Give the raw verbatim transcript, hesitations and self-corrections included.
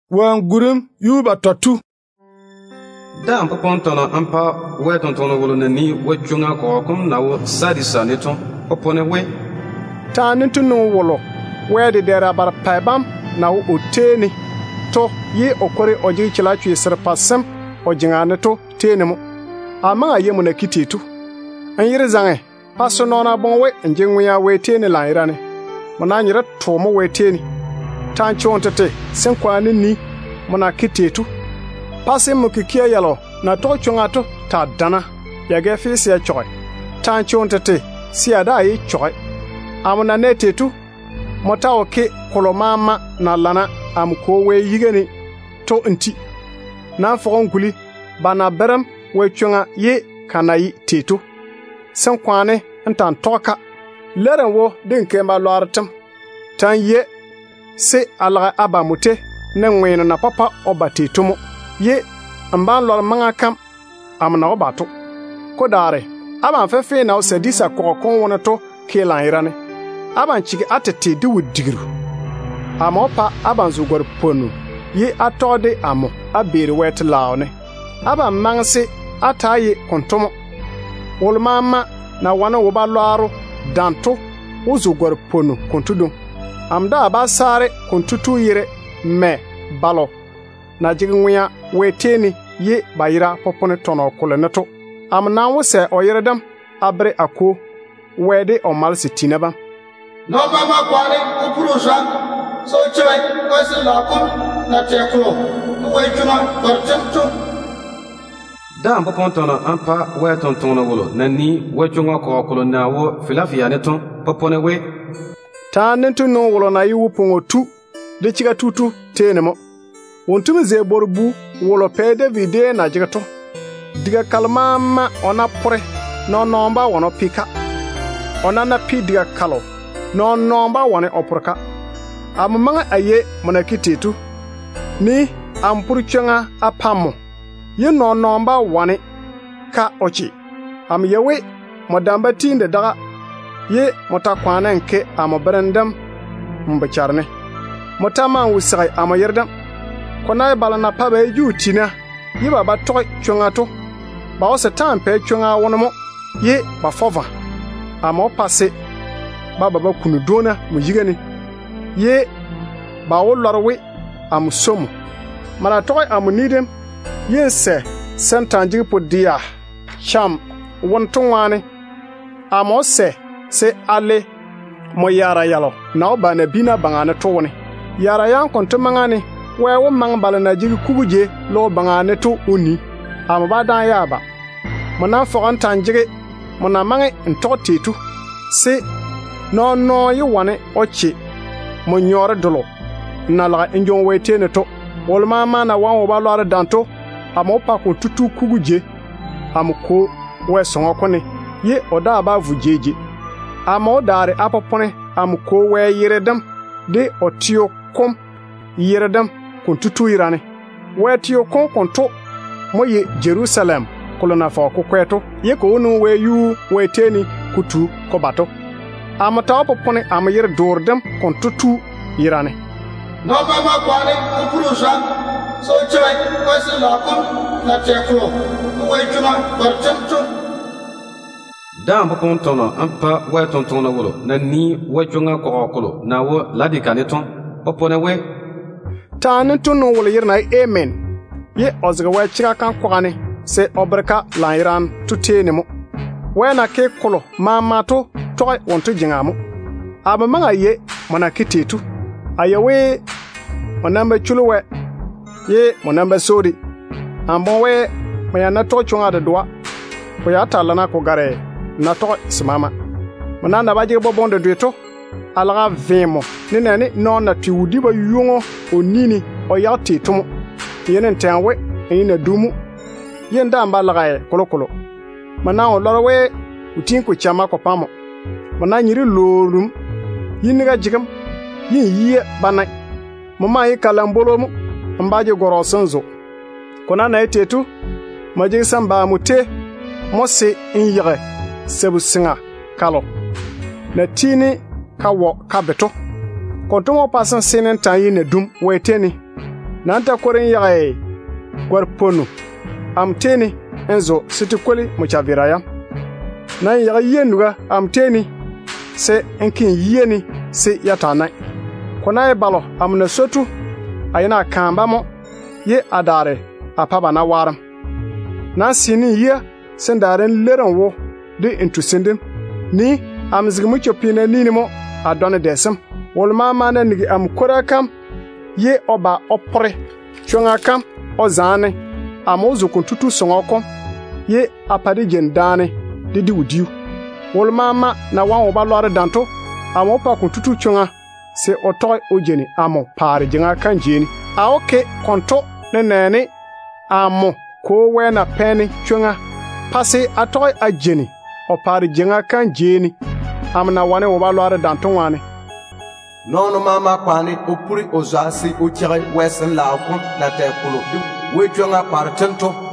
wan gurum yuba totu Dan popontono ampa wetontono wolone ni wachunga ko kom na wo sadisa neton popone we tanin tunu wolo wede dera bar paibam na wo oteni to ye okore oji chila chwe sir pasem ojingane to tenemo ama ayemu na kititu anyire zange paso nona bonwe njingwa we teni la irane mona nyire to mo we teni tancho ontete senkwani ni mona kititu pase mukikia yalo na to chongato ta dana yage fisi ya choy tancho ontete siada yi choy amuna netetu mota oke kolomama na lana am ko we yigeni to nti na fogon guli bana beram we chonga ye kanayi tetu senkwane ntan toka leren wo din kemba lortum tan ye se alaga abamute ne nweno na papa obatetumo ye amban lor manga kam amna obato kodare aban fefe na osadisa kokon wonato kelan irane aban chigi atete di wudigiru amopa aban zugor ponu ye atode amo abere wet laone aban mangse ataye kontomo wolmama na wana woba lwaro danto uzugor ponu kontudum amda abasare kontutu yire me balo na jignwya weteni ye bayira popone tono koleneto amna wose oyiredam abre ako wede omal sitinaba no baba kwale kupurusa so chwe kwesi lakum na teklo wejuma bartemto Dan popontono ampa wetontono wolo na ni wachunga ko ko na wo filafia neton popone we ta nentu no wolo na yi wupongo tu de chiga tutu tenemo wontum ze borbu wolo pe Davide na jigato diga kalmama ona pore no nomba wono pika ona na pi diga kalo no nomba wone oporka amanga aye monakitetu ni ampurchanga apamo ye no nomba wone ka ochi am yewe modamba tinde daga ye mota kwana nke amobrandam mbacharne mota man wusai amoyerdam kona balana pabe jutina ye baba toy chungato ba o setan pe chunga wonomo ye ba fova amo passe baba ba kunu dona mu yigani ye ba wo lorwe am somu mara toy am nidem ye se sentanji podia cham wontonwane amo se se ale mo yara yalo na obana bina bangane towone yara yan konto mangane wewo mang balana jigi kubuje lo bangane to oni am badan yaba mona fogan tanjige mona mange ntotetu se no no yi wane ochi mo nyore dolo na la enjon wetene to wolma mana wan wo balore danto amo pa ko tutu kubuje am ko we songo kone ye oda ba vujeje amo dare apopone am ko we yiredam de otio kom yiredam kun tutu irane we tio kon konto moye Jerusalem kolona fa ko kweto ye ko nu we yu we teni kutu ko bato amata apopone am yir dordam kon tutu irane no baba kwale kupurusa so chwe kwesi lakum na teklo wejuma bartemto Dan popontono ampa wetontono wolo na ni wachunga ko ko na wo ladika neton popone we tanin tunu wolo yirna amen ye ozga we chika kan kwani se obreka lairan tutenemo wena ke kolo mama to toy wonto jingamo aba manga ye mona kitetu ayawe monamba chuluwe ye monamba sodi ambo we mayana to chunga de doa ko ya talana ko gare na to simama mona na baje bobonde dueto alaga vemo ninani no na tiwudi ba yungo onini o yati tumo yenen tanwe ina dumu yenda ambalaga kolokolo mana o lorwe utin ko chama ko pamo mana nyiri lorum yiniga jigam yin yiye bana mama yi kalambolomu ambaje gorosonzo kona na etetu maje samba mute mose inyire sebusinga kalo na tini kawo kabeto kontomo pasan senen tan yi na dum weteni Nanta korin yagaye gwar ponu am teni enzo sitikoli muchaviraya. Nan yaga yenuga am teni se enkin yeni se yatana. Kona e balo am na sotu ayina kamba mo ye adare apaba na waram. Na sini ye sendaren leran wo de intusindin ni am zigmu chopina nini mo adone desem wolma mana nigi am korakam ye oba opre chonga kam ozane amozu kuntutu songoko ye apade gendane de diudiu wolma ma na wan oba lore danto amopa kuntutu chonga se otoy ojeni amo pare jenga kan jeni aoke konto ne nene amo ko wena peni chonga pase atoy ajeni o pare jenga kan jeni amna wane oba lore danto wane nono mama kwani opuri ozasi o tire wesen la kon na te kulo we chonga par tento